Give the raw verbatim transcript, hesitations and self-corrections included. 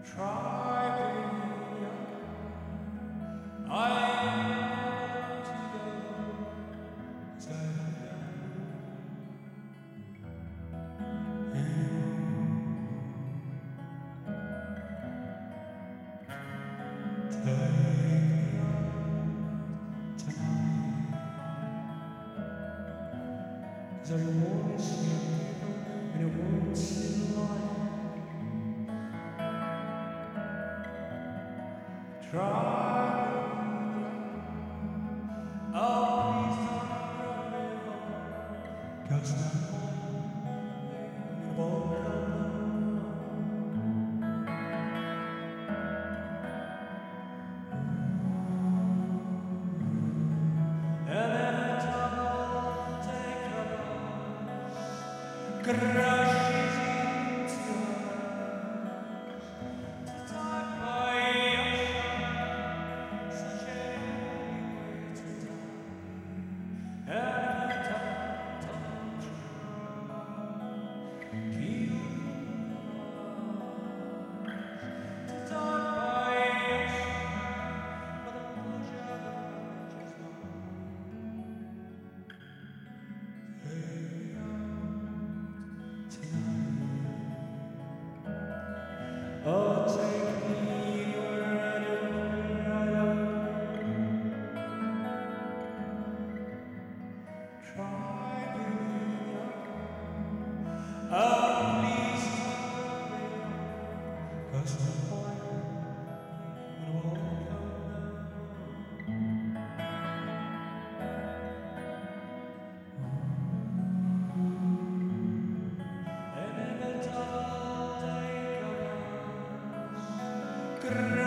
Try being young. I want to go as I am. Take me out tonight, 'cause I want to see you and I want to see the light. Try, oh please don't run me home, 'cause I'm home, won't come and every time I'll take a bus, crashes into us to die by such a way to die. Every time I'll try, keep to die by but the pleasure of the is mine. Take out tonight. Oh, take me wherever I am. Try being young. Oh, please don't run me home, 'cause I'm home and I won't come down. And every time I'll take a bus,